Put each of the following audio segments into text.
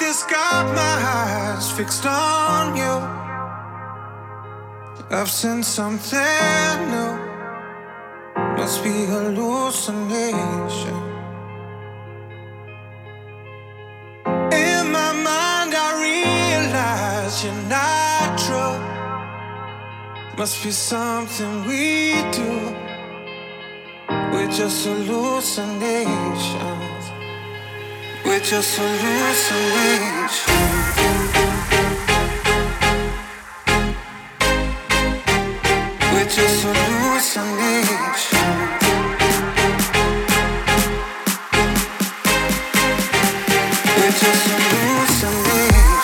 this, got my eyes fixed on you. I've seen something new. Must be hallucination. In my mind I realize you're not true. Must be something we do. We're just hallucinations. We're just hallucinations. We're just hallucinations. We're just hallucinations.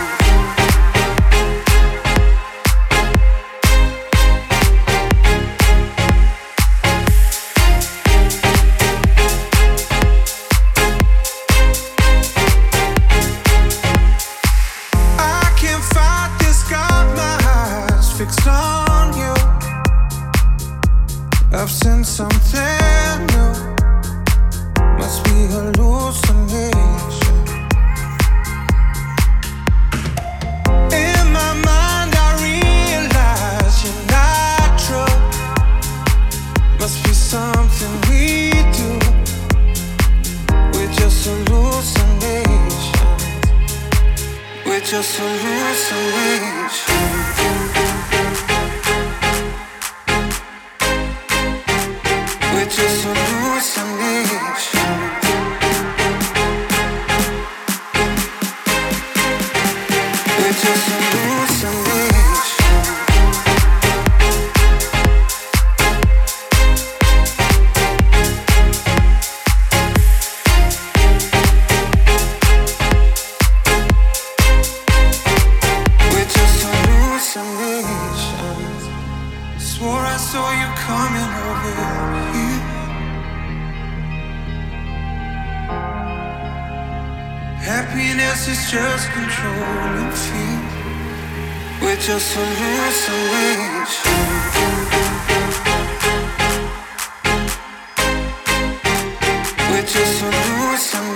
Fixed on you. I've seen something new. Must be hallucination. In my mind I realize you're not true. Must be something we do. We're just hallucinations. We're just hallucinations. We're just hallucinations. We're just hallucinations. We're just hallucinations. Swore I saw you coming over here. Happiness is just controlling fear. We're just hallucinations. We're just hallucinations.